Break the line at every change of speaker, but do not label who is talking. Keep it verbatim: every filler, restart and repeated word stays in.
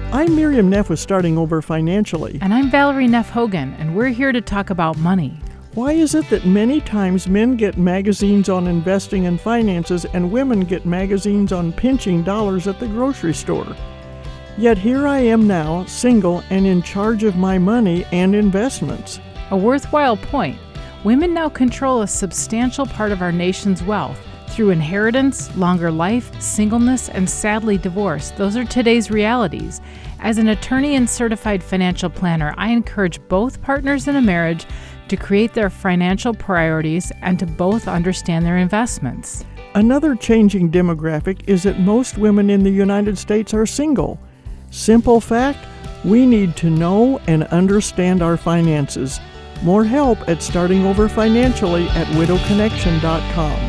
I'm Miriam Neff with Starting Over Financially.
And I'm Valerie Neff Hogan, and we're here to talk about money.
Why is it that many times men get magazines on investing and finances and women get magazines on pinching dollars at the grocery store? Yet here I am now, single and in charge of my money and investments.
A worthwhile point. Women now control a substantial part of our nation's wealth. Through inheritance, longer life, singleness, and sadly divorce. Those are today's realities. As an attorney and certified financial planner, I encourage both partners in a marriage to create their financial priorities and to both understand their investments.
Another changing demographic is that most women in the United States are single. Simple fact, we need to know and understand our finances. More help at Starting Over Financially at widow connection dot com.